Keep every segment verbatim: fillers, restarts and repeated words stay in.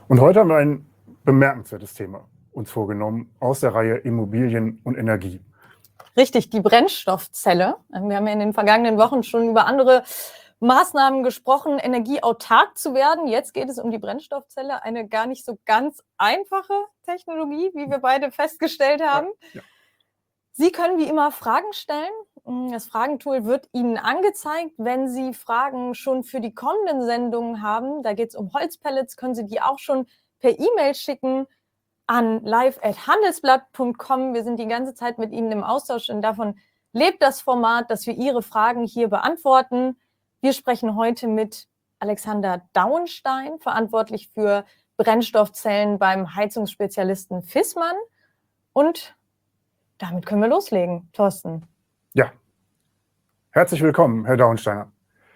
Und heute haben wir ein bemerkenswertes Thema uns vorgenommen aus der Reihe Immobilien und Energie. Richtig, die Brennstoffzelle. Wir haben ja in den vergangenen Wochen schon über andere Maßnahmen gesprochen, energieautark zu werden. Jetzt geht es um die Brennstoffzelle, eine gar nicht so ganz einfache Technologie, wie wir beide festgestellt haben. Ja. Sie können wie immer Fragen stellen. Das Fragentool wird Ihnen angezeigt. Wenn Sie Fragen schon für die kommenden Sendungen haben, da geht es um Holzpellets, können Sie die auch schon per E-Mail schicken an live at handelsblatt punkt com. Wir sind die ganze Zeit mit Ihnen im Austausch und davon lebt das Format, dass wir Ihre Fragen hier beantworten. Wir sprechen heute mit Alexander Dauenstein, verantwortlich für Brennstoffzellen beim Heizungsspezialisten Viessmann. Und damit können wir loslegen, Thorsten. Ja, herzlich willkommen, Herr Dauensteiner.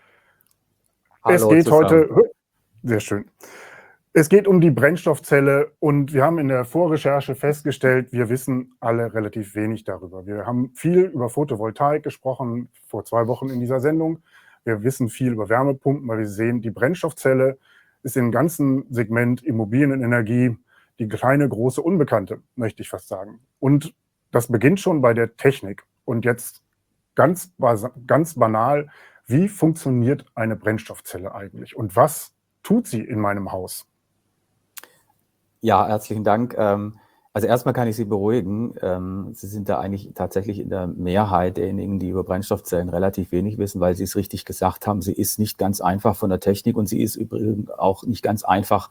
Hallo es geht zusammen. heute, sehr schön, es geht um die Brennstoffzelle und wir haben in der Vorrecherche festgestellt, wir wissen alle relativ wenig darüber. Wir haben viel über Photovoltaik gesprochen, vor zwei Wochen in dieser Sendung. Wir wissen viel über Wärmepumpen, weil wir sehen, die Brennstoffzelle ist im ganzen Segment Immobilien und Energie die kleine, große Unbekannte, möchte ich fast sagen. Und das beginnt schon bei der Technik. Und jetzt ganz, ganz banal, wie funktioniert eine Brennstoffzelle eigentlich? Und was tut sie in meinem Haus? Ja, herzlichen Dank. Also erstmal kann ich Sie beruhigen. Sie sind da eigentlich tatsächlich in der Mehrheit derjenigen, die über Brennstoffzellen relativ wenig wissen, weil Sie es richtig gesagt haben. Sie ist nicht ganz einfach von der Technik und sie ist übrigens auch nicht ganz einfach,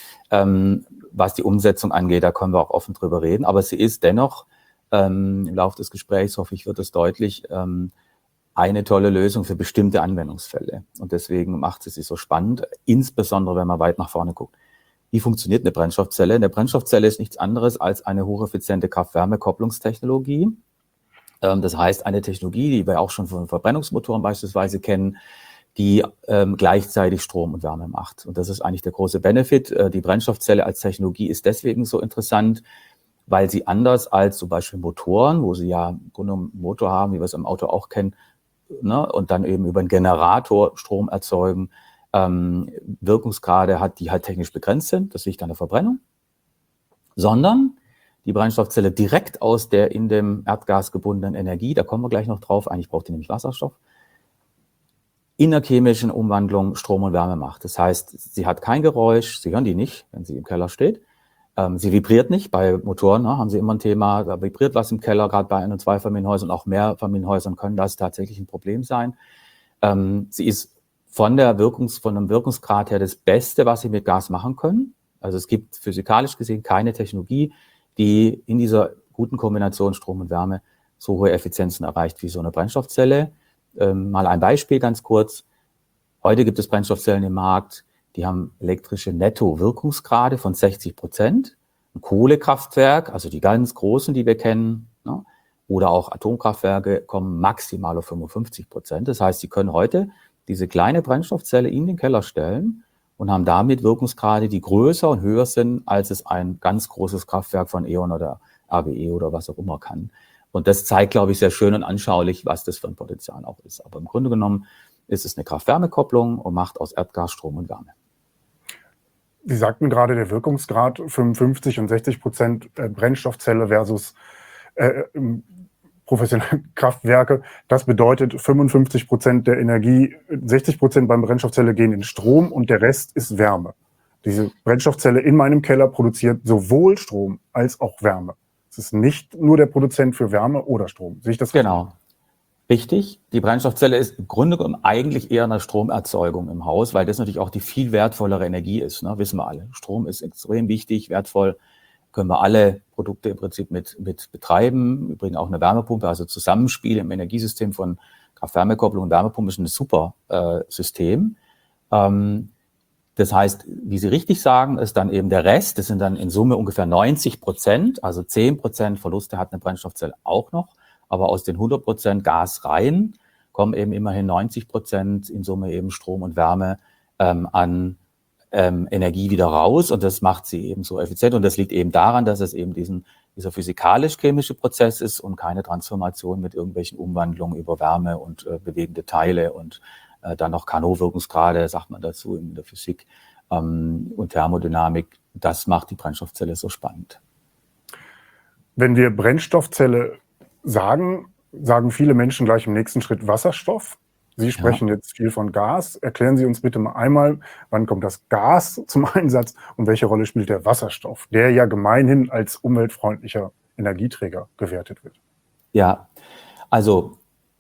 was die Umsetzung angeht. Da können wir auch offen drüber reden. Aber sie ist dennoch, im Laufe des Gesprächs, hoffe ich, wird es deutlich, eine tolle Lösung für bestimmte Anwendungsfälle. Und deswegen macht sie sich so spannend, insbesondere wenn man weit nach vorne guckt. Wie funktioniert eine Brennstoffzelle? Eine Brennstoffzelle ist nichts anderes als eine hocheffiziente Kraft-Wärme-Kopplungstechnologie. Das heißt, eine Technologie, die wir auch schon von Verbrennungsmotoren beispielsweise kennen, die ähm, gleichzeitig Strom und Wärme macht. Und das ist eigentlich der große Benefit. Die Brennstoffzelle als Technologie ist deswegen so interessant, weil sie anders als zum Beispiel Motoren, wo sie ja im Grunde einen Motor haben, wie wir es im Auto auch kennen, ne, und dann eben über einen Generator Strom erzeugen, ähm, Wirkungsgrade hat, die halt technisch begrenzt sind, das liegt an der Verbrennung, sondern die Brennstoffzelle direkt aus der in dem Erdgas gebundenen Energie, da kommen wir gleich noch drauf, eigentlich braucht die nämlich Wasserstoff, in der chemischen Umwandlung Strom und Wärme macht. Das heißt, sie hat kein Geräusch, Sie hören die nicht, wenn sie im Keller steht. Ähm, sie vibriert nicht. Bei Motoren ne, haben Sie immer ein Thema, da vibriert was im Keller, gerade bei Ein- und Zweifamilienhäusern, auch Mehrfamilienhäusern können das tatsächlich ein Problem sein. Ähm, sie ist von der Wirkungs, von dem Wirkungsgrad her das Beste, was Sie mit Gas machen können. Also es gibt physikalisch gesehen keine Technologie, die in dieser guten Kombination Strom und Wärme so hohe Effizienzen erreicht wie so eine Brennstoffzelle. Ähm, mal ein Beispiel ganz kurz. Heute gibt es Brennstoffzellen im Markt, die haben elektrische Netto-Wirkungsgrade von sechzig Prozent. Ein Kohlekraftwerk, also die ganz großen, die wir kennen, ne, oder auch Atomkraftwerke kommen maximal auf fünfundfünfzig Prozent. Das heißt, Sie können heute diese kleine Brennstoffzelle in den Keller stellen und haben damit Wirkungsgrade, die größer und höher sind, als es ein ganz großes Kraftwerk von E.ON oder R W E oder was auch immer kann. Und das zeigt, glaube ich, sehr schön und anschaulich, was das für ein Potenzial auch ist. Aber im Grunde genommen ist es eine Kraft-Wärme-Kopplung und macht aus Erdgas Strom und Wärme. Sie sagten gerade, der Wirkungsgrad fünfundfünfzig und sechzig Prozent Brennstoffzelle versus äh, professionelle Kraftwerke. Das bedeutet, fünfundfünfzig Prozent der Energie, sechzig Prozent beim Brennstoffzelle gehen in Strom und der Rest ist Wärme. Diese Brennstoffzelle in meinem Keller produziert sowohl Strom als auch Wärme. Es ist nicht nur der Produzent für Wärme oder Strom. Sehe ich das richtig? Genau. Richtig. Die Brennstoffzelle ist im Grunde genommen eigentlich eher eine Stromerzeugung im Haus, weil das natürlich auch die viel wertvollere Energie ist, ne? Wissen wir alle. Strom ist extrem wichtig, wertvoll. Können wir alle Produkte im Prinzip mit, mit betreiben. Übrigens auch eine Wärmepumpe, also Zusammenspiel im Energiesystem von Kraft-Wärme-Kopplung und Wärmepumpe ist ein super äh, System. Ähm, das heißt, wie Sie richtig sagen, ist dann eben der Rest, das sind dann in Summe ungefähr neunzig Prozent, also zehn Prozent Verluste hat eine Brennstoffzelle auch noch. Aber aus den hundert Prozent Gas rein kommen eben immerhin neunzig Prozent in Summe eben Strom und Wärme ähm, an ähm, Energie wieder raus. Und das macht sie eben so effizient. Und das liegt eben daran, dass es eben diesen, dieser physikalisch-chemische Prozess ist und keine Transformation mit irgendwelchen Umwandlungen über Wärme und äh, bewegende Teile und äh, dann noch Carnot-Wirkungsgrade, sagt man dazu in der Physik ähm, und Thermodynamik. Das macht die Brennstoffzelle so spannend. Wenn wir Brennstoffzelle sagen, sagen viele Menschen gleich im nächsten Schritt Wasserstoff. Sie sprechen ja. jetzt viel von Gas. Erklären Sie uns bitte mal einmal, wann kommt das Gas zum Einsatz und welche Rolle spielt der Wasserstoff, der ja gemeinhin als umweltfreundlicher Energieträger gewertet wird? Ja, also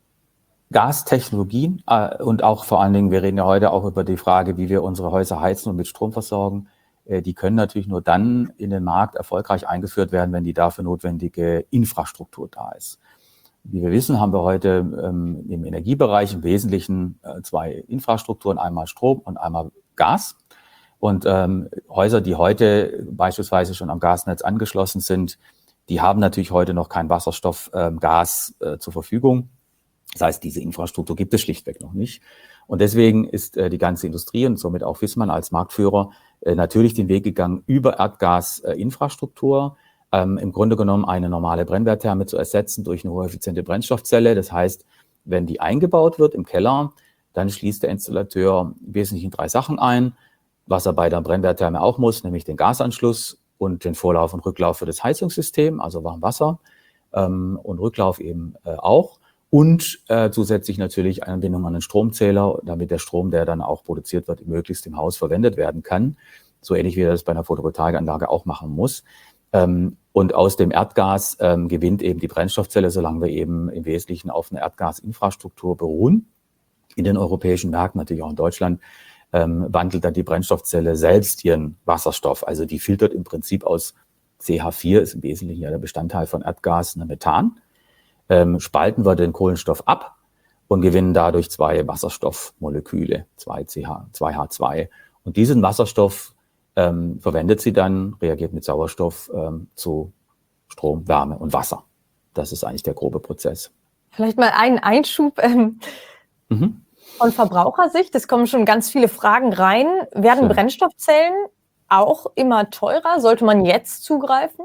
Gastechnologien äh, und auch vor allen Dingen, wir reden ja heute auch über die Frage, wie wir unsere Häuser heizen und mit Strom versorgen. Äh, die können natürlich nur dann in den Markt erfolgreich eingeführt werden, wenn die dafür notwendige Infrastruktur da ist. Wie wir wissen, haben wir heute ähm, im Energiebereich im Wesentlichen äh, zwei Infrastrukturen, einmal Strom und einmal Gas. Und ähm, Häuser, die heute beispielsweise schon am Gasnetz angeschlossen sind, die haben natürlich heute noch kein Wasserstoff, ähm, Gas äh, zur Verfügung. Das heißt, diese Infrastruktur gibt es schlichtweg noch nicht. Und deswegen ist äh, die ganze Industrie und somit auch Viessmann als Marktführer äh, natürlich den Weg gegangen über Erdgasinfrastruktur. Ähm, im Grunde genommen eine normale Brennwerttherme zu ersetzen durch eine hocheffiziente Brennstoffzelle. Das heißt, wenn die eingebaut wird im Keller, dann schließt der Installateur im Wesentlichen drei Sachen ein, was er bei der Brennwerttherme auch muss, nämlich den Gasanschluss und den Vorlauf und Rücklauf für das Heizungssystem, also Warmwasser, ähm, und Rücklauf eben äh, auch. Und äh, zusätzlich natürlich eine Anbindung an den Stromzähler, damit der Strom, der dann auch produziert wird, möglichst im Haus verwendet werden kann. So ähnlich wie er das bei einer Photovoltaikanlage auch machen muss. Ähm, und aus dem Erdgas ähm, gewinnt eben die Brennstoffzelle, solange wir eben im Wesentlichen auf einer Erdgasinfrastruktur beruhen. In den europäischen Märkten, natürlich auch in Deutschland, ähm, wandelt dann die Brennstoffzelle selbst ihren Wasserstoff. Also die filtert im Prinzip aus C H vier, ist im Wesentlichen ja der Bestandteil von Erdgas, eine Methan. Ähm, spalten wir den Kohlenstoff ab und gewinnen dadurch zwei Wasserstoffmoleküle, zwei C H, zwei H zwei. Und diesen Wasserstoff ähm, verwendet sie dann, reagiert mit Sauerstoff ähm, zu Strom, Wärme und Wasser. Das ist eigentlich der grobe Prozess. Vielleicht mal einen Einschub ähm, mhm. von Verbrauchersicht. Es kommen schon ganz viele Fragen rein. Werden Schön. Brennstoffzellen auch immer teurer? Sollte man jetzt zugreifen?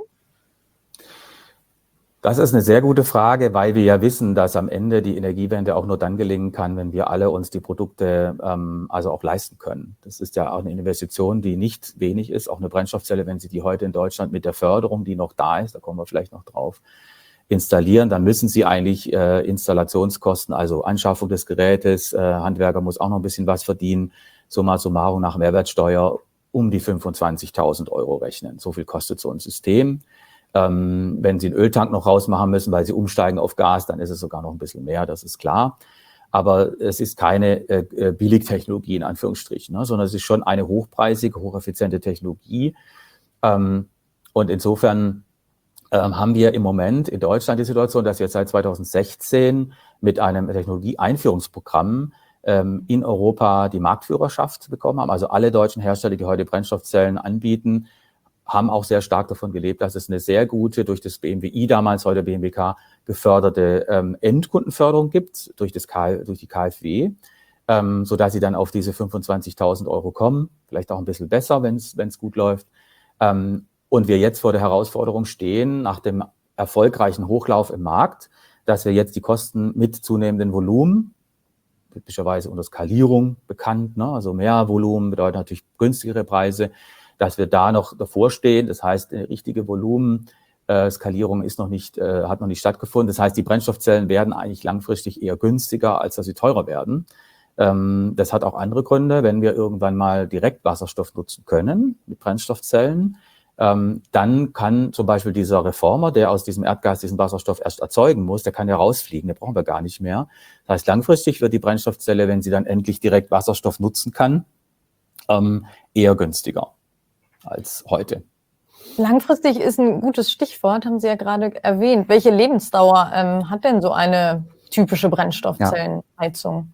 Das ist eine sehr gute Frage, weil wir ja wissen, dass am Ende die Energiewende auch nur dann gelingen kann, wenn wir alle uns die Produkte ähm, also auch leisten können. Das ist ja auch eine Investition, die nicht wenig ist. Auch eine Brennstoffzelle, wenn Sie die heute in Deutschland mit der Förderung, die noch da ist, da kommen wir vielleicht noch drauf, installieren, dann müssen Sie eigentlich äh, Installationskosten, also Anschaffung des Gerätes, äh, Handwerker muss auch noch ein bisschen was verdienen, summa summarum nach Mehrwertsteuer um die fünfundzwanzigtausend Euro rechnen. So viel kostet so ein System. Ähm, wenn Sie einen Öltank noch rausmachen müssen, weil Sie umsteigen auf Gas, dann ist es sogar noch ein bisschen mehr, das ist klar. Aber es ist keine äh, Billigtechnologie in Anführungsstrichen, ne, sondern es ist schon eine hochpreisige, hocheffiziente Technologie. Ähm, und insofern ähm, haben wir im Moment in Deutschland die Situation, dass wir seit zweitausendsechzehn mit einem Technologieeinführungsprogramm ähm, in Europa die Marktführerschaft bekommen haben. Also alle deutschen Hersteller, die heute Brennstoffzellen anbieten, haben auch sehr stark davon gelebt, dass es eine sehr gute, durch das B M W I damals, heute B M W K, geförderte ähm, Endkundenförderung gibt, durch, das K, durch die K f W, ähm, sodass sie dann auf diese fünfundzwanzigtausend Euro kommen, vielleicht auch ein bisschen besser, wenn es gut läuft. Ähm, und wir jetzt vor der Herausforderung stehen, nach dem erfolgreichen Hochlauf im Markt, dass wir jetzt die Kosten mit zunehmendem Volumen, typischerweise unter Skalierung bekannt, ne, also mehr Volumen bedeutet natürlich günstigere Preise, dass wir da noch davor stehen. Das heißt, eine richtige Volumenskalierung ist noch nicht, äh, hat noch nicht stattgefunden. Das heißt, die Brennstoffzellen werden eigentlich langfristig eher günstiger, als dass sie teurer werden. Ähm, das hat auch andere Gründe. Wenn wir irgendwann mal direkt Wasserstoff nutzen können mit Brennstoffzellen, ähm, dann kann zum Beispiel dieser Reformer, der aus diesem Erdgas diesen Wasserstoff erst erzeugen muss, der kann ja rausfliegen, den brauchen wir gar nicht mehr. Das heißt, langfristig wird die Brennstoffzelle, wenn sie dann endlich direkt Wasserstoff nutzen kann, ähm, eher günstiger als heute. Langfristig ist ein gutes Stichwort, haben Sie ja gerade erwähnt. Welche Lebensdauer ähm, hat denn so eine typische Brennstoffzellenheizung? Ja.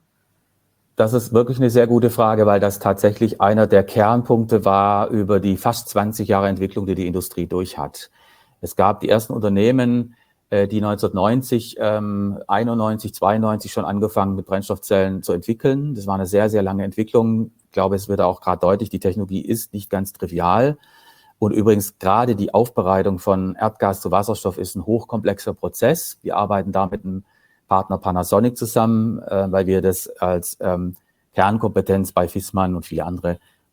Das ist wirklich eine sehr gute Frage, weil das tatsächlich einer der Kernpunkte war über die fast zwanzig Jahre Entwicklung, die die Industrie durch hat. Es gab die ersten Unternehmen, die neunzehnhundertneunzig, einundneunzig, zweiundneunzig schon angefangen mit Brennstoffzellen zu entwickeln. Das war eine sehr, sehr lange Entwicklung. Ich glaube, es wird auch gerade deutlich, die Technologie ist nicht ganz trivial. Und übrigens gerade die Aufbereitung von Erdgas zu Wasserstoff ist ein hochkomplexer Prozess. Wir arbeiten da mit einem Partner Panasonic zusammen, äh, weil wir das als ähm, Kernkompetenz bei Viessmann und viele andere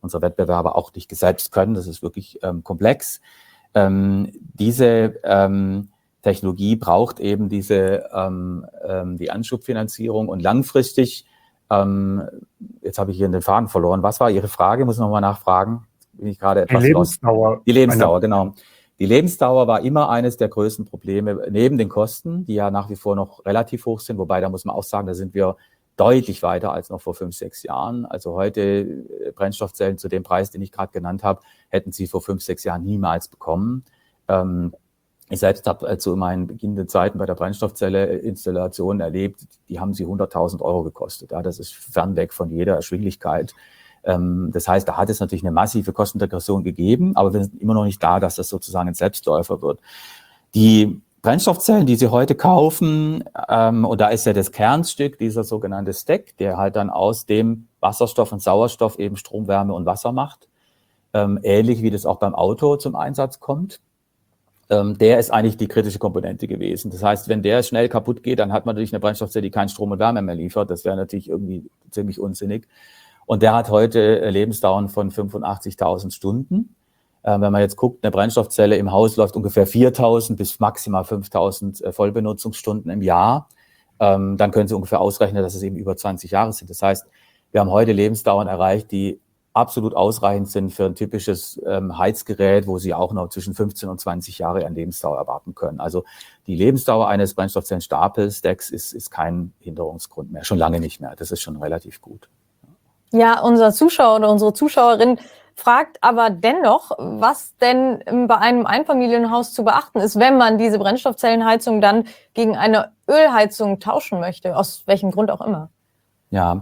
unsere Wettbewerber auch nicht selbst können. Das ist wirklich ähm, komplex. Ähm, diese ähm, Technologie braucht eben diese ähm, ähm, die Anschubfinanzierung und langfristig. Ähm, jetzt habe ich hier den Faden verloren. Was war Ihre Frage? Muss ich nochmal nachfragen. Bin ich gerade etwas Die Lebensdauer. Lost. Die Lebensdauer, genau. Die Lebensdauer war immer eines der größten Probleme, neben den Kosten, die ja nach wie vor noch relativ hoch sind. Wobei, da muss man auch sagen, da sind wir deutlich weiter als noch vor fünf, sechs Jahren. Also heute Brennstoffzellen zu dem Preis, den ich gerade genannt habe, hätten Sie vor fünf, sechs Jahren niemals bekommen. Ähm, ich selbst habe äh, zu meinen beginnenden Zeiten bei der Brennstoffzelle-Installation erlebt, die haben Sie hunderttausend Euro gekostet. Ja, das ist fernweg von jeder Erschwinglichkeit. Ähm, das heißt, da hat es natürlich eine massive Kostenregression gegeben, aber wir sind immer noch nicht da, dass das sozusagen ein Selbstläufer wird. Die Brennstoffzellen, die Sie heute kaufen, ähm, und da ist ja das Kernstück, dieser sogenannte Stack, der halt dann aus dem Wasserstoff und Sauerstoff eben Strom, Wärme und Wasser macht, ähm, ähnlich wie das auch beim Auto zum Einsatz kommt. Ähm, der ist eigentlich die kritische Komponente gewesen. Das heißt, wenn der schnell kaputt geht, dann hat man natürlich eine Brennstoffzelle, die keinen Strom und Wärme mehr liefert. Das wäre natürlich irgendwie ziemlich unsinnig. Und der hat heute Lebensdauern von fünfundachtzigtausend Stunden. Äh, wenn man jetzt guckt, eine Brennstoffzelle im Haus läuft ungefähr viertausend bis maximal fünftausend äh, Vollbenutzungsstunden im Jahr. Ähm, dann können Sie ungefähr ausrechnen, dass es eben über zwanzig Jahre sind. Das heißt, wir haben heute Lebensdauern erreicht, die absolut ausreichend sind für ein typisches ähm, Heizgerät, wo Sie auch noch zwischen fünfzehn und zwanzig Jahre an Lebensdauer erwarten können. Also die Lebensdauer eines Brennstoffzellenstapelstacks ist, ist kein Hinderungsgrund mehr, schon lange nicht mehr. Das ist schon relativ gut. Ja, unser Zuschauer oder unsere Zuschauerin fragt aber dennoch, was denn bei einem Einfamilienhaus zu beachten ist, wenn man diese Brennstoffzellenheizung dann gegen eine Ölheizung tauschen möchte, aus welchem Grund auch immer. Ja,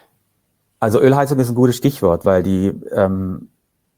also Ölheizung ist ein gutes Stichwort, weil die ähm,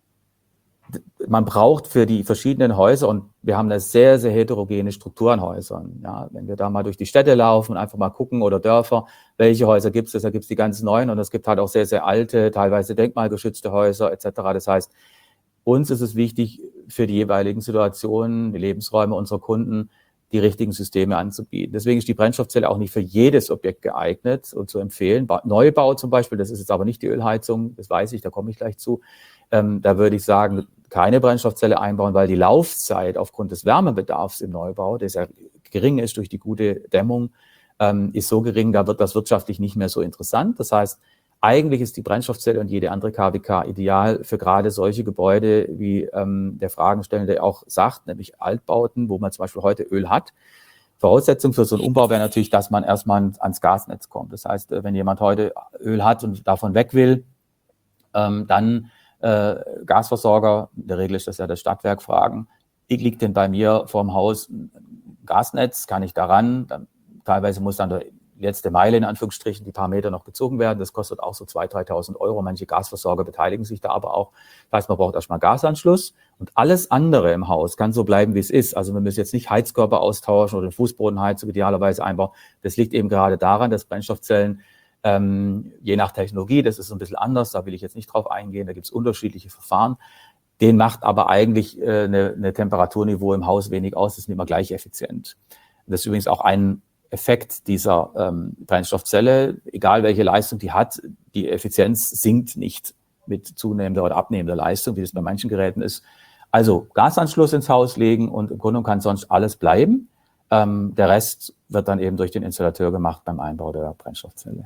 man braucht für die verschiedenen Häuser, und wir haben eine sehr, sehr heterogene Struktur an Häusern. Ja, wenn wir da mal durch die Städte laufen und einfach mal gucken oder Dörfer, welche Häuser gibt es, da gibt es die ganz neuen, und es gibt halt auch sehr, sehr alte, teilweise denkmalgeschützte Häuser et cetera. Das heißt, uns ist es wichtig, für die jeweiligen Situationen, die Lebensräume unserer Kunden, die richtigen Systeme anzubieten. Deswegen ist die Brennstoffzelle auch nicht für jedes Objekt geeignet und zu empfehlen. Neubau zum Beispiel, das ist jetzt aber nicht die Ölheizung, das weiß ich, da komme ich gleich zu. Ähm, da würde ich sagen, keine Brennstoffzelle einbauen, weil die Laufzeit aufgrund des Wärmebedarfs im Neubau, der sehr gering ist durch die gute Dämmung, ähm, ist so gering, da wird das wirtschaftlich nicht mehr so interessant. Das heißt, eigentlich ist die Brennstoffzelle und jede andere K W K ideal für gerade solche Gebäude, wie ähm, der Fragenstellende auch sagt, nämlich Altbauten, wo man zum Beispiel heute Öl hat. Voraussetzung für so einen Umbau wäre natürlich, dass man erstmal ans Gasnetz kommt. Das heißt, wenn jemand heute Öl hat und davon weg will, ähm, dann äh, Gasversorger, in der Regel ist das ja das Stadtwerk, fragen, wie liegt denn bei mir vorm Haus ein Gasnetz, kann ich daran? Dann, teilweise muss dann der letzte Meile in Anführungsstrichen, die paar Meter noch gezogen werden. Das kostet auch so zweitausend, dreitausend Euro. Manche Gasversorger beteiligen sich da aber auch. Das heißt, man braucht erstmal Gasanschluss, und alles andere im Haus kann so bleiben, wie es ist. Also wir müssen jetzt nicht Heizkörper austauschen oder eine Fußbodenheizung idealerweise einbauen. Das liegt eben gerade daran, dass Brennstoffzellen, ähm, je nach Technologie, das ist ein bisschen anders, da will ich jetzt nicht drauf eingehen, da gibt es unterschiedliche Verfahren. Den macht aber eigentlich äh, eine, eine Temperaturniveau im Haus wenig aus, das ist nicht immer gleich effizient. Das ist übrigens auch ein Effekt dieser ähm, Brennstoffzelle, egal welche Leistung die hat, die Effizienz sinkt nicht mit zunehmender oder abnehmender Leistung, wie das bei manchen Geräten ist. Also Gasanschluss ins Haus legen, und im Grunde kann sonst alles bleiben. Ähm, der Rest wird dann eben durch den Installateur gemacht beim Einbau der Brennstoffzelle.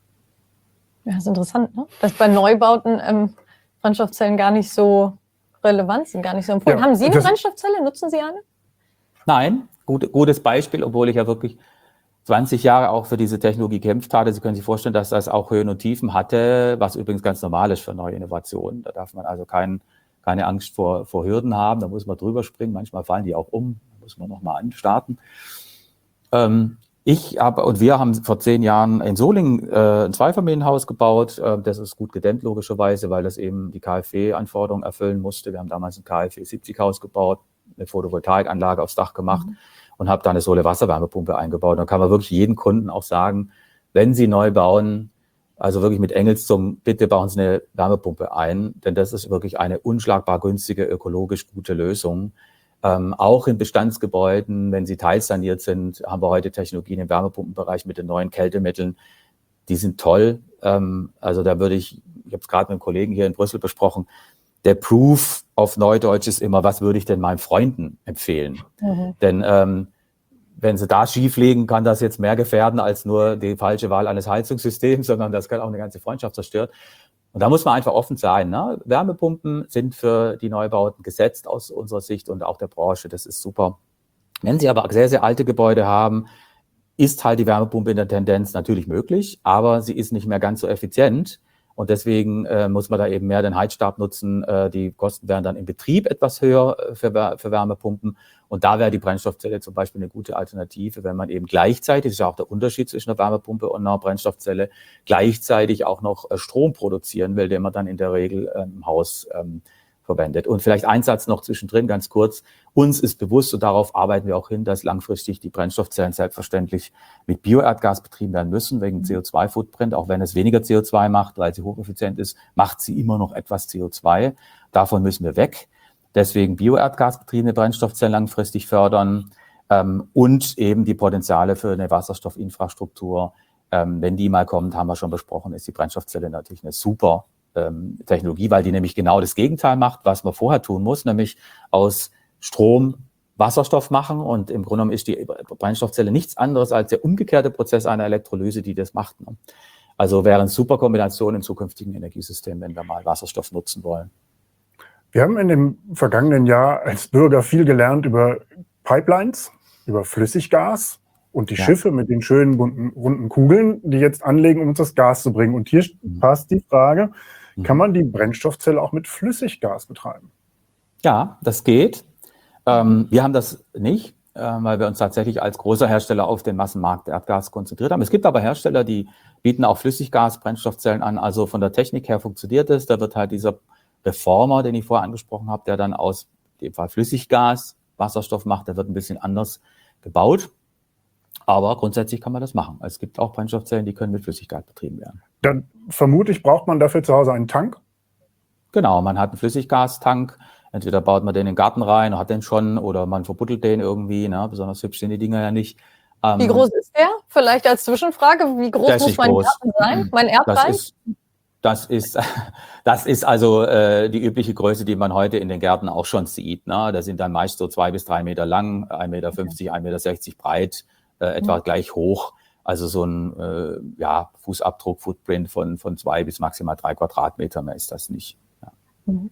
Ja, das ist interessant, ne? Dass bei Neubauten ähm, Brennstoffzellen gar nicht so relevant sind, gar nicht so empfohlen. Ja, Haben Sie eine das- Brennstoffzelle? Nutzen Sie eine? Nein, gut, gutes Beispiel, obwohl ich ja wirklich zwanzig Jahre auch für diese Technologie gekämpft hatte. Sie können sich vorstellen, dass das auch Höhen und Tiefen hatte, was übrigens ganz normal ist für neue Innovationen. Da darf man also kein, keine Angst vor, vor Hürden haben, da muss man drüber springen. Manchmal fallen die auch um, da muss man nochmal anstarten. Ähm, ich habe und wir haben vor zehn Jahren in Solingen äh, ein Zweifamilienhaus gebaut. Äh, das ist gut gedämmt logischerweise, weil das eben die K f W-Anforderungen erfüllen musste. Wir haben damals ein K f W siebzig Haus gebaut, eine Photovoltaikanlage aufs Dach gemacht. Mhm. Und habe da eine Sohle-Wasserwärmepumpe eingebaut. Und dann kann man wirklich jedem Kunden auch sagen, wenn Sie neu bauen, also wirklich mit Engelszungen, bitte bauen Sie eine Wärmepumpe ein, denn das ist wirklich eine unschlagbar günstige, ökologisch gute Lösung. Ähm, auch in Bestandsgebäuden, wenn sie teilsaniert sind, haben wir heute Technologien im Wärmepumpenbereich mit den neuen Kältemitteln, die sind toll. Ähm, also da würde ich, ich habe es gerade mit einem Kollegen hier in Brüssel besprochen, der Proof auf Neudeutsch ist immer, was würde ich denn meinen Freunden empfehlen? Mhm. Denn ähm, wenn sie da schief liegen, kann das jetzt mehr gefährden als nur die falsche Wahl eines Heizungssystems, sondern das kann auch eine ganze Freundschaft zerstören. Und da muss man einfach offen sein. Ne? Wärmepumpen sind für die Neubauten gesetzt aus unserer Sicht und auch der Branche. Das ist super. Wenn Sie aber sehr, sehr alte Gebäude haben, ist halt die Wärmepumpe in der Tendenz natürlich möglich, aber sie ist nicht mehr ganz so effizient. Und deswegen äh, muss man da eben mehr den Heizstab nutzen. Äh, die Kosten wären dann im Betrieb etwas höher äh, für, für Wärmepumpen. Und da wäre die Brennstoffzelle zum Beispiel eine gute Alternative, wenn man eben gleichzeitig, das ist ja auch der Unterschied zwischen einer Wärmepumpe und einer Brennstoffzelle, gleichzeitig auch noch äh, Strom produzieren will, den man dann in der Regel äh, im Haus ähm, verwendet. Und vielleicht ein Satz noch zwischendrin, ganz kurz. Uns ist bewusst, und darauf arbeiten wir auch hin, dass langfristig die Brennstoffzellen selbstverständlich mit Bioerdgas betrieben werden müssen, wegen C O zwei Footprint. Auch wenn es weniger C O zwei macht, weil sie hocheffizient ist, macht sie immer noch etwas C O zwei. Davon müssen wir weg. Deswegen Bioerdgas betriebene Brennstoffzellen langfristig fördern ähm, und eben die Potenziale für eine Wasserstoffinfrastruktur. Ähm, wenn die mal kommt, haben wir schon besprochen, ist die Brennstoffzelle natürlich eine super Ähm, Technologie, weil die nämlich genau das Gegenteil macht, was man vorher tun muss, nämlich aus Strom Wasserstoff machen. Und im Grunde genommen ist die Brennstoffzelle nichts anderes als der umgekehrte Prozess einer Elektrolyse, die das macht. Ne? Also wäre eine super Kombination im zukünftigen Energiesystem, wenn wir mal Wasserstoff nutzen wollen. Wir haben in dem vergangenen Jahr als Bürger viel gelernt über Pipelines, über Flüssiggas und die ja. Schiffe mit den schönen bunten, runden Kugeln, die jetzt anlegen, um uns das Gas zu bringen. Und hier mhm. passt die Frage, kann man die Brennstoffzelle auch mit Flüssiggas betreiben? Ja, das geht. Ähm, wir haben das nicht, äh, weil wir uns tatsächlich als großer Hersteller auf den Massenmarkt Erdgas konzentriert haben. Es gibt aber Hersteller, die bieten auch Flüssiggas-Brennstoffzellen an. Also von der Technik her funktioniert es. Da wird halt dieser Reformer, den ich vorher angesprochen habe, der dann aus dem Fall Flüssiggas Wasserstoff macht, der wird ein bisschen anders gebaut. Aber grundsätzlich kann man das machen. Es gibt auch Brennstoffzellen, die können mit Flüssigkeit betrieben werden. Dann vermutlich braucht man dafür zu Hause einen Tank? Genau, man hat einen Flüssiggastank. Entweder baut man den in den Garten rein, hat den schon, oder man verbuddelt den irgendwie. Ne? Besonders hübsch sind die Dinger ja nicht. Ähm, wie groß ist der? Vielleicht als Zwischenfrage, wie groß muss mein groß. Garten sein? Mein Erdreich? Das ist, das ist, das ist also äh, die übliche Größe, die man heute in den Gärten auch schon sieht. Ne? Da sind dann meist so zwei bis drei Meter lang, ein Meter fünfzig, ein Meter sechzig breit. Äh, etwa mhm. gleich hoch, also so ein äh, ja, Fußabdruck, Footprint von, von zwei bis maximal drei Quadratmeter, mehr ist das nicht. Ja. Mhm.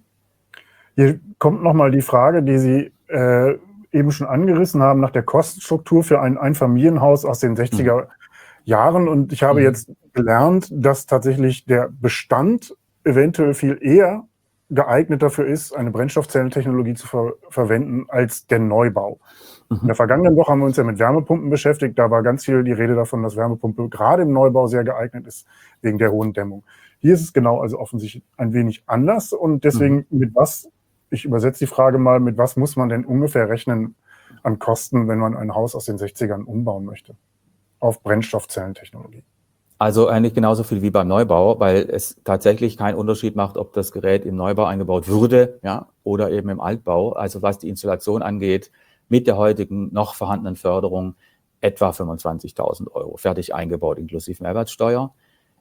Hier kommt nochmal die Frage, die Sie äh, eben schon angerissen haben, nach der Kostenstruktur für ein Einfamilienhaus aus den sechziger mhm. Jahren. Und ich habe mhm. jetzt gelernt, dass tatsächlich der Bestand eventuell viel eher geeignet dafür ist, eine Brennstoffzellentechnologie zu ver verwenden, als der Neubau. In der vergangenen Woche haben wir uns ja mit Wärmepumpen beschäftigt. Da war ganz viel die Rede davon, dass Wärmepumpe gerade im Neubau sehr geeignet ist, wegen der hohen Dämmung. Hier ist es genau, also offensichtlich ein wenig anders. Und deswegen, mhm. mit was, ich übersetze die Frage mal, mit was muss man denn ungefähr rechnen an Kosten, wenn man ein Haus aus den sechzigern umbauen möchte, auf Brennstoffzellentechnologie? Also eigentlich genauso viel wie beim Neubau, weil es tatsächlich keinen Unterschied macht, ob das Gerät im Neubau eingebaut würde, ja, oder eben im Altbau. Also was die Installation angeht, mit der heutigen noch vorhandenen Förderung etwa fünfundzwanzigtausend Euro, fertig eingebaut, inklusive Mehrwertsteuer.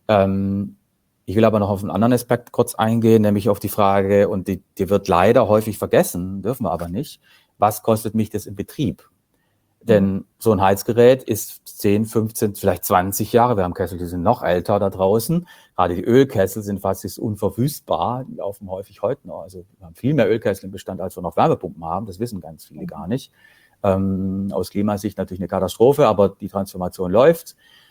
Ähm, ich will aber noch auf einen anderen Aspekt kurz eingehen, nämlich auf die Frage, und die, die wird leider häufig vergessen, dürfen wir aber nicht, was kostet mich das im Betrieb? Denn so ein Heizgerät ist zehn, fünfzehn, vielleicht zwanzig Jahre. Wir haben Kessel, die sind noch älter da draußen. Gerade die Ölkessel sind fast unverwüstbar. Die laufen häufig heute noch. Also wir haben viel mehr Ölkessel im Bestand, als wir noch Wärmepumpen haben. Das wissen ganz viele gar nicht. Ähm, aus Klimasicht natürlich eine Katastrophe, aber die Transformation läuft.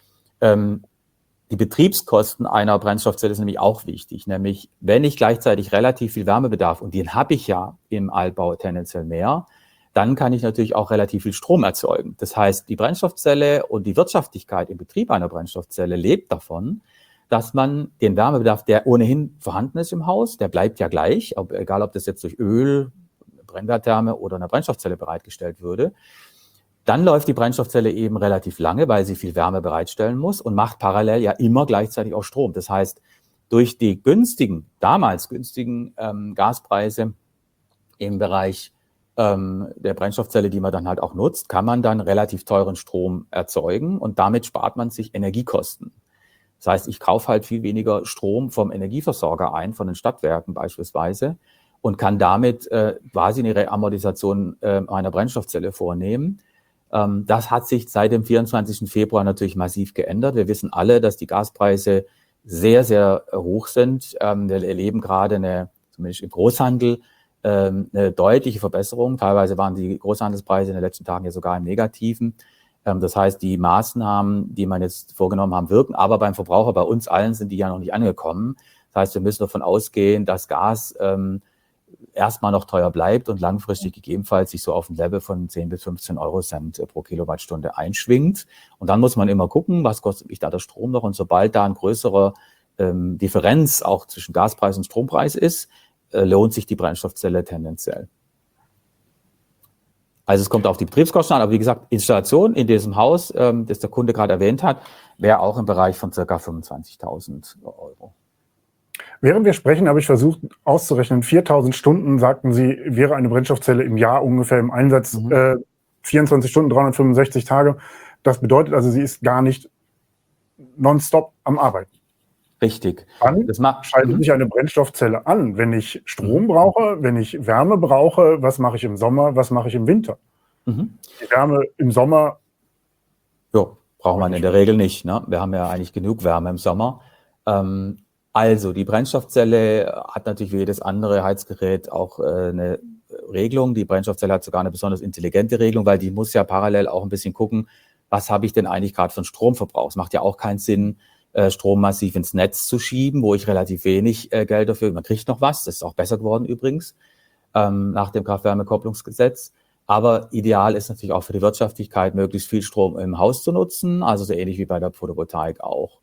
Ähm, die Betriebskosten einer Brennstoffzelle ist nämlich auch wichtig. Nämlich, wenn ich gleichzeitig relativ viel Wärmebedarf, und den habe ich ja im Altbau tendenziell mehr, dann kann ich natürlich auch relativ viel Strom erzeugen. Das heißt, die Brennstoffzelle und die Wirtschaftlichkeit im Betrieb einer Brennstoffzelle lebt davon, dass man den Wärmebedarf, der ohnehin vorhanden ist im Haus, der bleibt ja gleich, ob, egal ob das jetzt durch Öl, Brennwerttherme oder eine Brennstoffzelle bereitgestellt würde. Dann läuft die Brennstoffzelle eben relativ lange, weil sie viel Wärme bereitstellen muss und macht parallel ja immer gleichzeitig auch Strom. Das heißt, durch die günstigen, damals günstigen ähm, Gaspreise im Bereich der Brennstoffzelle, die man dann halt auch nutzt, kann man dann relativ teuren Strom erzeugen und damit spart man sich Energiekosten. Das heißt, ich kaufe halt viel weniger Strom vom Energieversorger ein, von den Stadtwerken beispielsweise, und kann damit äh, quasi eine Reamortisation äh, meiner Brennstoffzelle vornehmen. Ähm, das hat sich seit dem vierundzwanzigsten Februar natürlich massiv geändert. Wir wissen alle, dass die Gaspreise sehr, sehr hoch sind. Ähm, wir erleben gerade eine, zumindest im Großhandel, ähm, eine deutliche Verbesserung. Teilweise waren die Großhandelspreise in den letzten Tagen ja sogar im Negativen. Ähm, das heißt, die Maßnahmen, die man jetzt vorgenommen haben, wirken, aber beim Verbraucher, bei uns allen, sind die ja noch nicht angekommen. Das heißt, wir müssen davon ausgehen, dass Gas ähm, erstmal noch teuer bleibt und langfristig gegebenenfalls sich so auf ein Level von zehn bis fünfzehn Euro Cent pro Kilowattstunde einschwingt. Und dann muss man immer gucken, was kostet mich da der Strom noch. Und sobald da ein größerer ähm, Differenz auch zwischen Gaspreis und Strompreis ist, äh, lohnt sich die Brennstoffzelle tendenziell. Also es kommt auf die Betriebskosten an, aber wie gesagt, Installation in diesem Haus, ähm, das der Kunde gerade erwähnt hat, wäre auch im Bereich von ca. fünfundzwanzigtausend Euro. Während wir sprechen, habe ich versucht auszurechnen, viertausend Stunden, sagten Sie, wäre eine Brennstoffzelle im Jahr ungefähr im Einsatz, mhm. äh, vierundzwanzig Stunden, dreihundertfünfundsechzig Tage. Das bedeutet also, sie ist gar nicht nonstop am Arbeiten. Richtig. Dann das macht, schaltet mhm. sich eine Brennstoffzelle an, wenn ich Strom brauche, wenn ich Wärme brauche. Was mache ich im Sommer, was mache ich im Winter? Mhm. Die Wärme im Sommer... Jo, braucht man in der Regel nicht. Ne? Wir haben ja eigentlich genug Wärme im Sommer. Ähm, Also, die Brennstoffzelle hat natürlich wie jedes andere Heizgerät auch äh, eine Regelung. Die Brennstoffzelle hat sogar eine besonders intelligente Regelung, weil die muss ja parallel auch ein bisschen gucken, was habe ich denn eigentlich gerade für einen Stromverbrauch. Es macht ja auch keinen Sinn, äh, Strom massiv ins Netz zu schieben, wo ich relativ wenig äh, Geld dafür, man kriegt noch was, das ist auch besser geworden übrigens, ähm, nach dem Kraft-Wärme-Kopplungsgesetz. Aber ideal ist natürlich auch für die Wirtschaftlichkeit, möglichst viel Strom im Haus zu nutzen, also so ähnlich wie bei der Photovoltaik auch.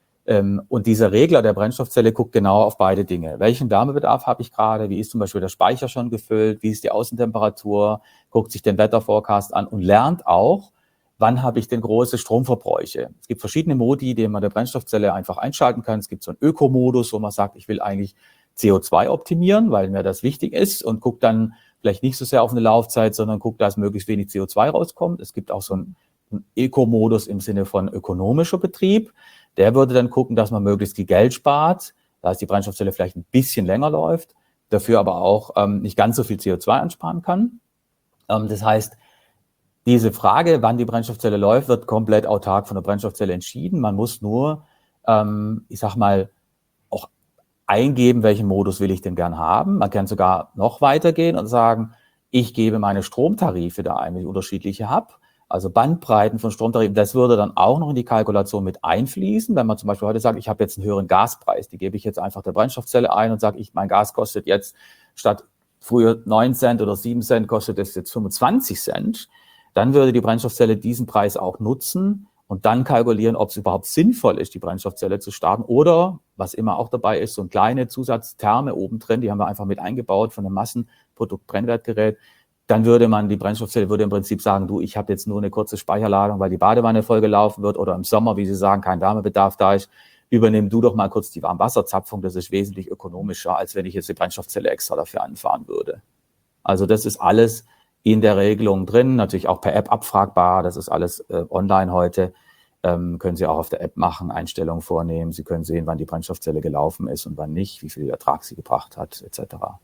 Und dieser Regler der Brennstoffzelle guckt genau auf beide Dinge. Welchen Wärmebedarf habe ich gerade? Wie ist zum Beispiel der Speicher schon gefüllt? Wie ist die Außentemperatur? Guckt sich den Wetterforecast an und lernt auch, wann habe ich denn große Stromverbräuche. Es gibt verschiedene Modi, die man der Brennstoffzelle einfach einschalten kann. Es gibt so einen Ökomodus, wo man sagt, ich will eigentlich C O zwei optimieren, weil mir das wichtig ist, und guckt dann vielleicht nicht so sehr auf eine Laufzeit, sondern guckt, dass möglichst wenig C O zwei rauskommt. Es gibt auch so einen Ökomodus im Sinne von ökonomischer Betrieb. Der würde dann gucken, dass man möglichst viel Geld spart, da ist die Brennstoffzelle vielleicht ein bisschen länger läuft, dafür aber auch ähm, nicht ganz so viel C O zwei ansparen kann. Ähm, das heißt, diese Frage, wann die Brennstoffzelle läuft, wird komplett autark von der Brennstoffzelle entschieden. Man muss nur, ähm, ich sag mal, auch eingeben, welchen Modus will ich denn gern haben. Man kann sogar noch weitergehen und sagen, ich gebe meine Stromtarife da ein, wenn ich unterschiedliche habe. Also Bandbreiten von Stromtarifen, das würde dann auch noch in die Kalkulation mit einfließen. Wenn man zum Beispiel heute sagt, ich habe jetzt einen höheren Gaspreis, die gebe ich jetzt einfach der Brennstoffzelle ein und sage, ich, mein Gas kostet jetzt statt früher neun Cent oder sieben Cent, kostet es jetzt fünfundzwanzig Cent. Dann würde die Brennstoffzelle diesen Preis auch nutzen und dann kalkulieren, ob es überhaupt sinnvoll ist, die Brennstoffzelle zu starten. Oder, was immer auch dabei ist, so eine kleine Zusatztherme oben drin, die haben wir einfach mit eingebaut von einem Massenprodukt-Brennwertgerät. Dann würde man, die Brennstoffzelle würde im Prinzip sagen, du, ich habe jetzt nur eine kurze Speicherladung, weil die Badewanne vollgelaufen wird, oder im Sommer, wie Sie sagen, kein Wärmebedarf da ist, übernimm du doch mal kurz die Warmwasserzapfung, das ist wesentlich ökonomischer, als wenn ich jetzt die Brennstoffzelle extra dafür anfahren würde. Also das ist alles in der Regelung drin, natürlich auch per App abfragbar, das ist alles äh, online heute, ähm, können Sie auch auf der App machen, Einstellungen vornehmen, Sie können sehen, wann die Brennstoffzelle gelaufen ist und wann nicht, wie viel Ertrag sie gebracht hat, et cetera.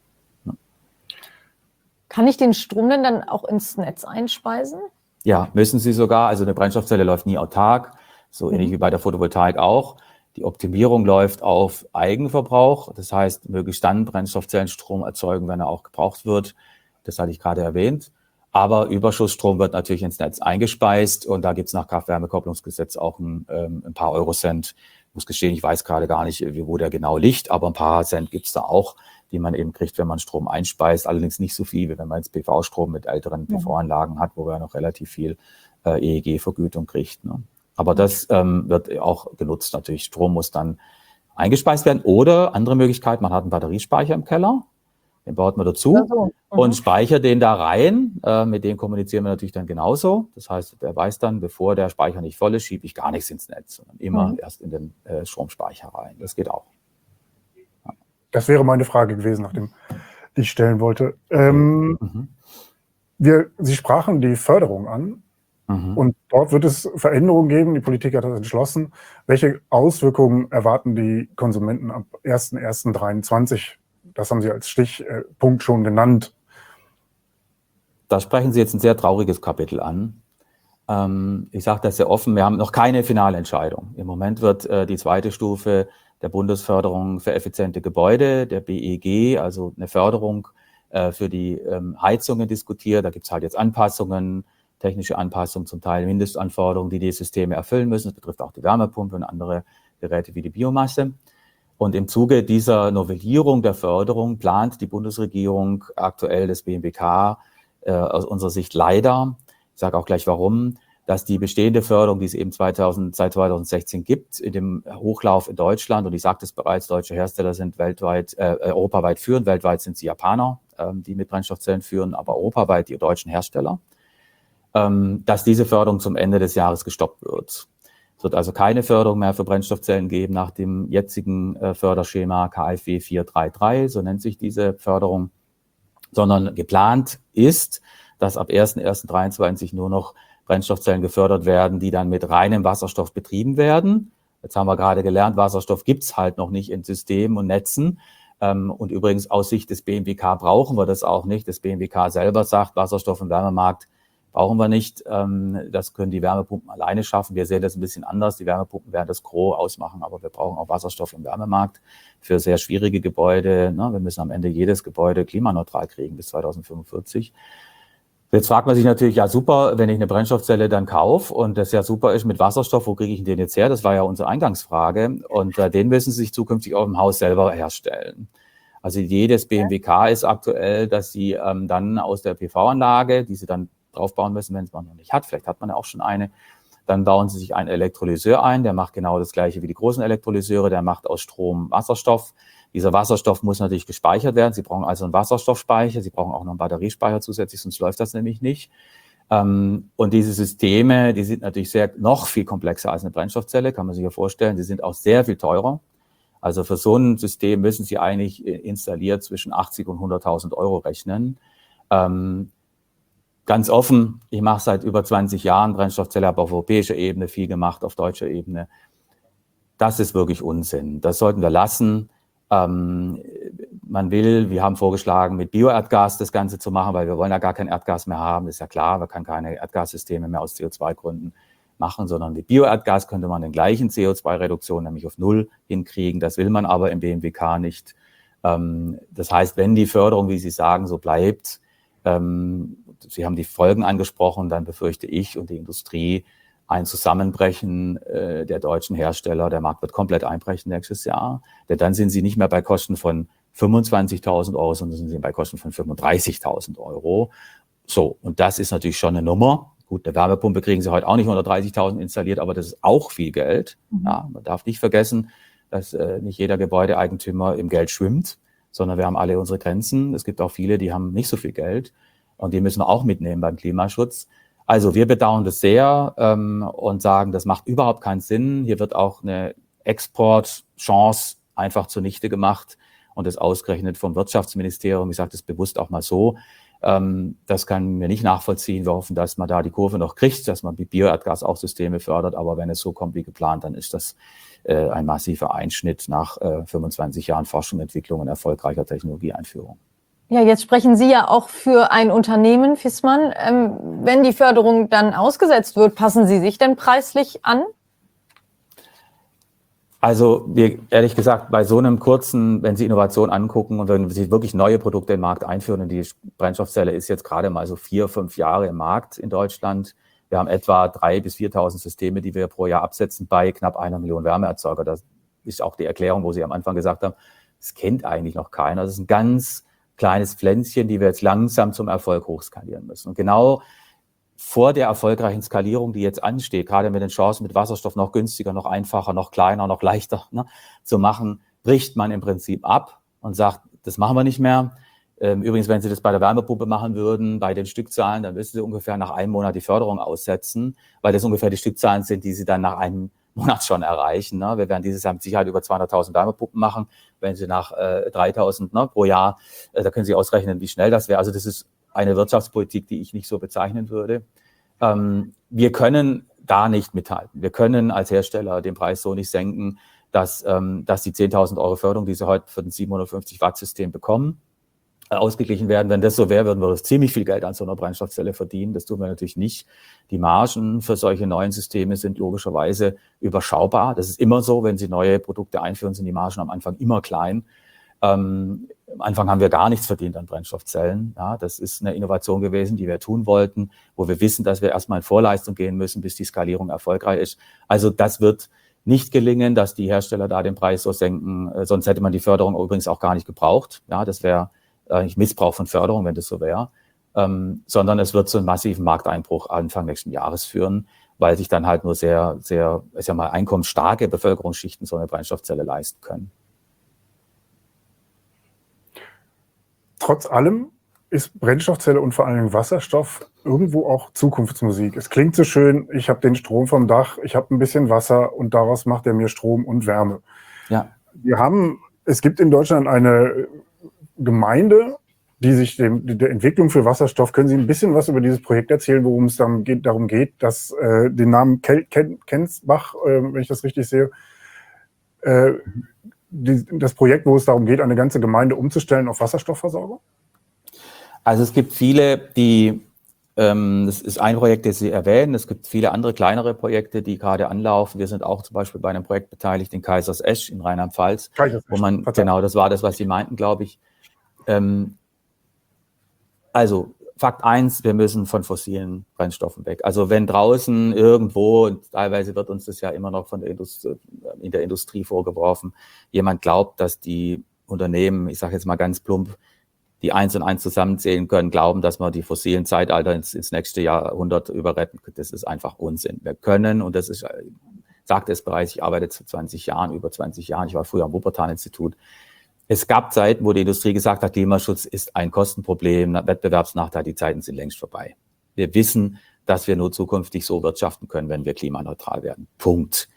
Kann ich den Strom denn dann auch ins Netz einspeisen? Ja, müssen Sie sogar. Also eine Brennstoffzelle läuft nie autark, so mhm. ähnlich wie bei der Photovoltaik auch. Die Optimierung läuft auf Eigenverbrauch. Das heißt, möglichst dann Brennstoffzellenstrom erzeugen, wenn er auch gebraucht wird. Das hatte ich gerade erwähnt. Aber Überschussstrom wird natürlich ins Netz eingespeist. Und da gibt es nach Kraft-Wärme-Kopplungsgesetz auch ein, ähm, ein paar Eurocent. Ich muss gestehen, ich weiß gerade gar nicht, wo der genau liegt, aber ein paar Cent gibt es da auch, die man eben kriegt, wenn man Strom einspeist. Allerdings nicht so viel, wie wenn man jetzt P V-Strom mit älteren P V-Anlagen hat, wo man noch relativ viel äh, E E G-Vergütung kriegt. Ne? Aber das ähm, wird auch genutzt natürlich. Strom muss dann eingespeist werden. Oder andere Möglichkeit, man hat einen Batteriespeicher im Keller, den baut man dazu also, mhm. und speichert den da rein. Äh, mit dem kommunizieren wir natürlich dann genauso. Das heißt, der weiß dann, bevor der Speicher nicht voll ist, schiebe ich gar nichts ins Netz, sondern immer mhm. erst in den äh, Stromspeicher rein. Das geht auch. Das wäre meine Frage gewesen, nachdem die ich stellen wollte. Ähm, mhm. wir, Sie sprachen die Förderung an. Mhm. Und dort wird es Veränderungen geben. Die Politik hat das entschlossen. Welche Auswirkungen erwarten die Konsumenten ab erster erster zweitausenddreiundzwanzig? Das haben Sie als Stichpunkt schon genannt. Da sprechen Sie jetzt ein sehr trauriges Kapitel an. Ähm, ich sage das sehr offen, wir haben noch keine finale Entscheidung. Im Moment wird äh, die zweite Stufe der Bundesförderung für effiziente Gebäude, der B E G, also eine Förderung äh, für die ähm, Heizungen diskutiert. Da gibt es halt jetzt Anpassungen, technische Anpassungen, zum Teil Mindestanforderungen, die die Systeme erfüllen müssen. Das betrifft auch die Wärmepumpe und andere Geräte wie die Biomasse. Und im Zuge dieser Novellierung der Förderung plant die Bundesregierung aktuell das B M W K äh, aus unserer Sicht leider, ich sage auch gleich warum, dass die bestehende Förderung, die es eben zweitausend, seit zweitausendsechzehn gibt, in dem Hochlauf in Deutschland, und ich sagte es bereits, deutsche Hersteller sind weltweit, äh, europaweit führend, weltweit sind es die Japaner, ähm, die mit Brennstoffzellen führen, aber europaweit die deutschen Hersteller, ähm, dass diese Förderung zum Ende des Jahres gestoppt wird. Es wird also keine Förderung mehr für Brennstoffzellen geben nach dem jetzigen äh, Förderschema K f W vier drei drei, so nennt sich diese Förderung, sondern geplant ist, dass ab erster erster dreiundzwanzig nur noch Brennstoffzellen gefördert werden, die dann mit reinem Wasserstoff betrieben werden. Jetzt haben wir gerade gelernt, Wasserstoff gibt's halt noch nicht in Systemen und Netzen. Ähm, und übrigens aus Sicht des B M W K brauchen wir das auch nicht. Das B M W K selber sagt, Wasserstoff im Wärmemarkt brauchen wir nicht. Ähm, das können die Wärmepumpen alleine schaffen. Wir sehen das ein bisschen anders. Die Wärmepumpen werden das Gros ausmachen, aber wir brauchen auch Wasserstoff im Wärmemarkt für sehr schwierige Gebäude. Ne? Wir müssen am Ende jedes Gebäude klimaneutral kriegen bis zweitausendfünfundvierzig. Jetzt fragt man sich natürlich, ja super, wenn ich eine Brennstoffzelle dann kaufe und das ja super ist mit Wasserstoff, wo kriege ich den jetzt her? Das war ja unsere Eingangsfrage. Und äh, den müssen Sie sich zukünftig auch im Haus selber herstellen. Also die Idee des B M W K ist aktuell, dass Sie ähm, dann aus der P V-Anlage, die Sie dann draufbauen müssen, wenn es man noch nicht hat, vielleicht hat man ja auch schon eine, dann bauen Sie sich einen Elektrolyseur ein, der macht genau das gleiche wie die großen Elektrolyseure, der macht aus Strom Wasserstoff. Dieser Wasserstoff muss natürlich gespeichert werden. Sie brauchen also einen Wasserstoffspeicher. Sie brauchen auch noch einen Batteriespeicher zusätzlich, sonst läuft das nämlich nicht. Und diese Systeme, die sind natürlich sehr noch viel komplexer als eine Brennstoffzelle, kann man sich ja vorstellen. Sie sind auch sehr viel teurer. Also für so ein System müssen Sie eigentlich installiert zwischen achtzig und hunderttausend Euro rechnen. Ganz offen, ich mache seit über zwanzig Jahren Brennstoffzelle, habe auf europäischer Ebene viel gemacht, auf deutscher Ebene. Das ist wirklich Unsinn. Das sollten wir lassen. Ähm, man will, wir haben vorgeschlagen, mit Bioerdgas das Ganze zu machen, weil wir wollen ja gar kein Erdgas mehr haben. Das ist ja klar, man kann keine Erdgassysteme mehr aus C O zwei Gründen machen, sondern mit Bioerdgas könnte man den gleichen C O zwei Reduktion, nämlich auf Null, hinkriegen. Das will man aber im B M W K nicht. Ähm, das heißt, wenn die Förderung, wie Sie sagen, so bleibt, ähm, Sie haben die Folgen angesprochen, dann befürchte ich und die Industrie ein Zusammenbrechen äh, der deutschen Hersteller. Der Markt wird komplett einbrechen nächstes Jahr. Denn dann sind sie nicht mehr bei Kosten von fünfundzwanzigtausend Euro, sondern sind sie bei Kosten von fünfunddreißigtausend Euro. So, und das ist natürlich schon eine Nummer. Gut, eine Wärmepumpe kriegen sie heute auch nicht unter dreißigtausend installiert, aber das ist auch viel Geld. Mhm. Ja, man darf nicht vergessen, dass äh, nicht jeder Gebäudeeigentümer im Geld schwimmt, sondern wir haben alle unsere Grenzen. Es gibt auch viele, die haben nicht so viel Geld und die müssen wir auch mitnehmen beim Klimaschutz. Also wir bedauern das sehr ähm, und sagen, das macht überhaupt keinen Sinn. Hier wird auch eine Exportchance einfach zunichte gemacht und das ausgerechnet vom Wirtschaftsministerium. Ich sage das bewusst auch mal so. Ähm, das kann wir nicht nachvollziehen. Wir hoffen, dass man da die Kurve noch kriegt, dass man mit Bioerdgas auch Systeme fördert. Aber wenn es so kommt wie geplant, dann ist das äh, ein massiver Einschnitt nach äh, fünfundzwanzig Jahren Forschung, Entwicklung und erfolgreicher Technologieeinführung. Ja, jetzt sprechen Sie ja auch für ein Unternehmen, Viessmann. Ähm, wenn die Förderung dann ausgesetzt wird, passen Sie sich denn preislich an? Also wir, ehrlich gesagt, bei so einem kurzen, wenn Sie Innovation angucken und wenn Sie wirklich neue Produkte im Markt einführen, und die Brennstoffzelle ist jetzt gerade mal so vier, fünf Jahre im Markt in Deutschland. Wir haben etwa dreitausend bis viertausend Systeme, die wir pro Jahr absetzen bei knapp einer Million Wärmeerzeuger. Das ist auch die Erklärung, wo Sie am Anfang gesagt haben, das kennt eigentlich noch keiner. Das ist ein ganz kleines Pflänzchen, die wir jetzt langsam zum Erfolg hochskalieren müssen. Und genau vor der erfolgreichen Skalierung, die jetzt ansteht, gerade mit den Chancen, mit Wasserstoff noch günstiger, noch einfacher, noch kleiner, noch leichter ne, zu machen, bricht man im Prinzip ab und sagt, das machen wir nicht mehr. Ähm, übrigens, wenn Sie das bei der Wärmepumpe machen würden, bei den Stückzahlen, dann müssen Sie ungefähr nach einem Monat die Förderung aussetzen, weil das ungefähr die Stückzahlen sind, die Sie dann nach einem Monat schon erreichen. Ne? Wir werden dieses Jahr mit Sicherheit über zweihunderttausend Wärmepumpen machen. Wenn Sie nach äh, dreitausend ne, pro Jahr, äh, da können Sie ausrechnen, wie schnell das wäre. Also das ist eine Wirtschaftspolitik, die ich nicht so bezeichnen würde. Ähm, wir können da nicht mithalten. Wir können als Hersteller den Preis so nicht senken, dass, ähm, dass die zehntausend Euro Förderung, die sie heute für ein siebenhundertfünfzig Watt System bekommen, äh, ausgeglichen werden. Wenn das so wäre, würden wir das ziemlich viel Geld an so einer Brennstoffzelle verdienen. Das tun wir natürlich nicht. Die Margen für solche neuen Systeme sind logischerweise überschaubar. Das ist immer so, wenn Sie neue Produkte einführen, sind die Margen am Anfang immer klein. Ähm, am Anfang haben wir gar nichts verdient an Brennstoffzellen. Ja, das ist eine Innovation gewesen, die wir tun wollten, wo wir wissen, dass wir erstmal in Vorleistung gehen müssen, bis die Skalierung erfolgreich ist. Also das wird nicht gelingen, dass die Hersteller da den Preis so senken. Äh, sonst hätte man die Förderung übrigens auch gar nicht gebraucht. Ja, das wäre äh, nicht Missbrauch von Förderung, wenn das so wäre. Ähm, sondern es wird zu einem massiven Markteinbruch Anfang nächsten Jahres führen, weil sich dann halt nur sehr, sehr, ich sag mal, einkommensstarke Bevölkerungsschichten so eine Brennstoffzelle leisten können. Trotz allem ist Brennstoffzelle und vor allem Wasserstoff irgendwo auch Zukunftsmusik. Es klingt so schön, ich habe den Strom vom Dach, ich habe ein bisschen Wasser und daraus macht er mir Strom und Wärme. Ja. Wir haben, es gibt in Deutschland eine Gemeinde, die sich dem, der Entwicklung für Wasserstoff, können Sie ein bisschen was über dieses Projekt erzählen, worum es dann geht, darum geht, dass äh, den Namen Kel, Ken, Kensbach, äh, wenn ich das richtig sehe, äh, die, das Projekt, wo es darum geht, eine ganze Gemeinde umzustellen auf Wasserstoffversorgung? Also es gibt viele, die, ähm, das ist ein Projekt, das Sie erwähnen, es gibt viele andere kleinere Projekte, die gerade anlaufen. Wir sind auch zum Beispiel bei einem Projekt beteiligt in Kaisersesch in Rheinland-Pfalz, wo man, genau, das war das, was Sie meinten, glaube ich. Ähm, also Fakt eins, wir müssen von fossilen Brennstoffen weg. Also wenn draußen irgendwo, und teilweise wird uns das ja immer noch von der Industrie, in der Industrie vorgeworfen, jemand glaubt, dass die Unternehmen, ich sage jetzt mal ganz plump, die eins und eins zusammenzählen können, glauben, dass wir die fossilen Zeitalter ins, ins nächste Jahrhundert überretten. Das ist einfach Unsinn. Wir können, und das ist, sagte es bereits, ich arbeite seit zwanzig Jahren, über zwanzig Jahren, ich war früher am Wuppertal-Institut. Es gab Zeiten, wo die Industrie gesagt hat, Klimaschutz ist ein Kostenproblem, Wettbewerbsnachteil, die Zeiten sind längst vorbei. Wir wissen, dass wir nur zukünftig so wirtschaften können, wenn wir klimaneutral werden. Punkt.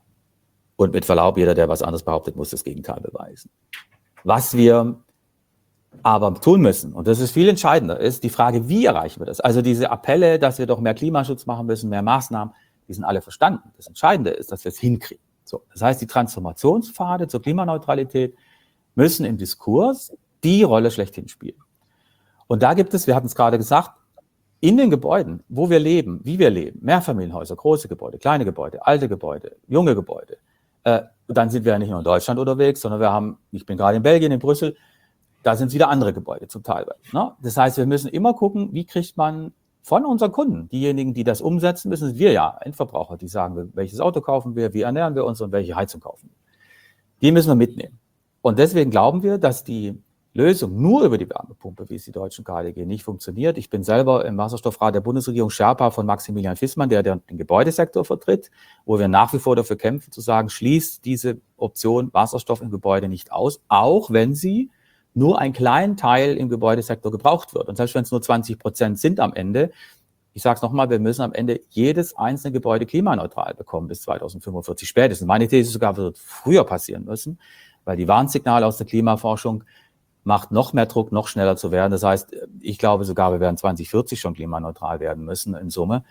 Und mit Verlaub, jeder, der was anderes behauptet, muss das Gegenteil beweisen. Was wir aber tun müssen, und das ist viel entscheidender, ist die Frage, wie erreichen wir das? Also diese Appelle, dass wir doch mehr Klimaschutz machen müssen, mehr Maßnahmen, die sind alle verstanden. Das Entscheidende ist, dass wir es hinkriegen. So, das heißt, die Transformationspfade zur Klimaneutralität müssen im Diskurs die Rolle schlechthin spielen. Und da gibt es, wir hatten es gerade gesagt, in den Gebäuden, wo wir leben, wie wir leben, Mehrfamilienhäuser, große Gebäude, kleine Gebäude, alte Gebäude, junge Gebäude, äh, dann sind wir ja nicht nur in Deutschland unterwegs, sondern wir haben, ich bin gerade in Belgien, in Brüssel, da sind es wieder andere Gebäude zum Teil. Ne? Das heißt, wir müssen immer gucken, wie kriegt man von unseren Kunden, diejenigen, die das umsetzen müssen, sind wir ja, Endverbraucher, die sagen, welches Auto kaufen wir, wie ernähren wir uns und welche Heizung kaufen wir. Die müssen wir mitnehmen. Und deswegen glauben wir, dass die Lösung nur über die Wärmepumpe, wie es die Deutschen gerade gehen, nicht funktioniert. Ich bin selber im Wasserstoffrat der Bundesregierung Sherpa von Maximilian Fissmann, der den Gebäudesektor vertritt, wo wir nach wie vor dafür kämpfen, zu sagen, schließt diese Option Wasserstoff im Gebäude nicht aus, auch wenn sie nur ein kleinen Teil im Gebäudesektor gebraucht wird. Und selbst wenn es nur zwanzig Prozent sind am Ende, ich sage es nochmal, wir müssen am Ende jedes einzelne Gebäude klimaneutral bekommen bis zweitausendfünfundvierzig spätestens. Meine These sogar wird früher passieren müssen, weil die Warnsignale aus der Klimaforschung macht noch mehr Druck, noch schneller zu werden. Das heißt, ich glaube sogar, wir werden zwanzig vierzig schon klimaneutral werden müssen in Summe.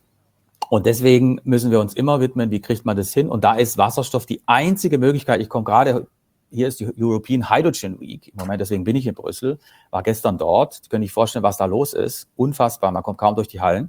Und deswegen müssen wir uns immer widmen, wie kriegt man das hin? Und da ist Wasserstoff die einzige Möglichkeit. Ich komme gerade, hier ist die European Hydrogen Week im Moment, deswegen bin ich in Brüssel, war gestern dort. Sie können sich vorstellen, was da los ist. Unfassbar, man kommt kaum durch die Hallen.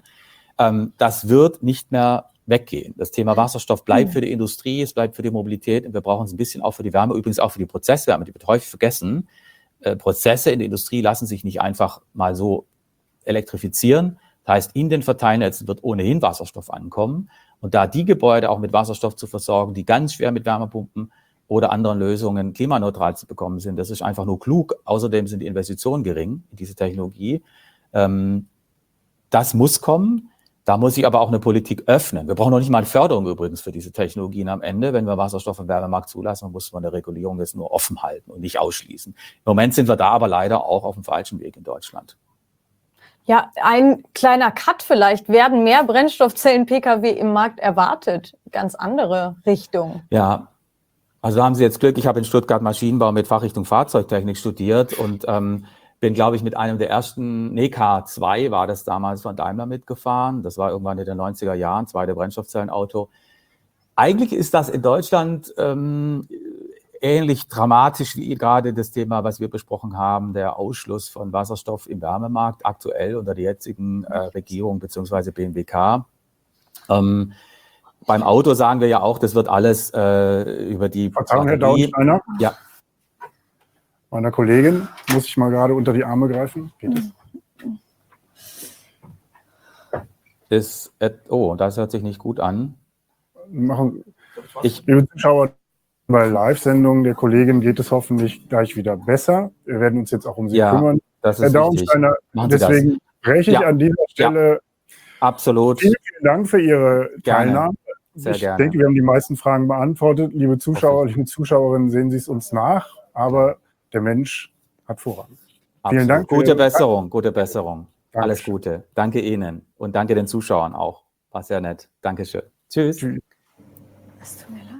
Das wird nicht mehr weggehen. Das Thema Wasserstoff bleibt für die Industrie, es bleibt für die Mobilität und wir brauchen es ein bisschen auch für die Wärme, übrigens auch für die Prozesswärme, die wird häufig vergessen. Äh, Prozesse in der Industrie lassen sich nicht einfach mal so elektrifizieren. Das heißt, in den Verteilnetzen wird ohnehin Wasserstoff ankommen und da die Gebäude auch mit Wasserstoff zu versorgen, die ganz schwer mit Wärmepumpen oder anderen Lösungen klimaneutral zu bekommen sind, das ist einfach nur klug. Außerdem sind die Investitionen gering in diese Technologie. Ähm, das muss kommen. Da muss sich aber auch eine Politik öffnen. Wir brauchen noch nicht mal eine Förderung übrigens für diese Technologien am Ende. Wenn wir Wasserstoff im Wärmemarkt zulassen, muss man eine Regulierung jetzt nur offen halten und nicht ausschließen. Im Moment sind wir da aber leider auch auf dem falschen Weg in Deutschland. Ja, ein kleiner Cut vielleicht. Werden mehr Brennstoffzellen-P K W im Markt erwartet? Ganz andere Richtung. Ja, also da haben Sie jetzt Glück. Ich habe in Stuttgart Maschinenbau mit Fachrichtung Fahrzeugtechnik studiert und ähm, bin, glaube ich, mit einem der ersten, nee, K zwei war das damals von Daimler mitgefahren. Das war irgendwann in den neunziger Jahren, zweite Brennstoffzellenauto. Eigentlich ist das in Deutschland ähm, ähnlich dramatisch wie gerade das Thema, was wir besprochen haben, der Ausschluss von Wasserstoff im Wärmemarkt aktuell unter der jetzigen äh, Regierung bzw. B M W K. Ähm, beim Auto sagen wir ja auch, das wird alles äh, über die Verzeihung, Herr Batterie. Dauensteiner. Ja. Meiner Kollegin muss ich mal gerade unter die Arme greifen. Geht es? Ist, et- oh, das hört sich nicht gut an. Machen, Ich, liebe Zuschauer, bei Live-Sendungen der Kollegin geht es hoffentlich gleich wieder besser. Wir werden uns jetzt auch um Sie Ja, kümmern. das Herr ist wichtig. Dauensteiner, Machen Sie das. deswegen spreche ich Ja. an dieser Stelle Absolut. vielen, vielen Dank für Ihre Gerne. Teilnahme. Sehr ich gerne. denke, wir haben die meisten Fragen beantwortet. Liebe Zuschauer, Hoffe ich. liebe Zuschauerinnen, sehen Sie es uns nach, aber der Mensch hat Vorrang. Absolut. Vielen Dank für Gute Ihre Besserung, gute Besserung. Dankeschön. Alles Gute. Danke Ihnen und danke den Zuschauern auch. War sehr nett. Dankeschön. Tschüss. Tschüss. Es tut mir leid.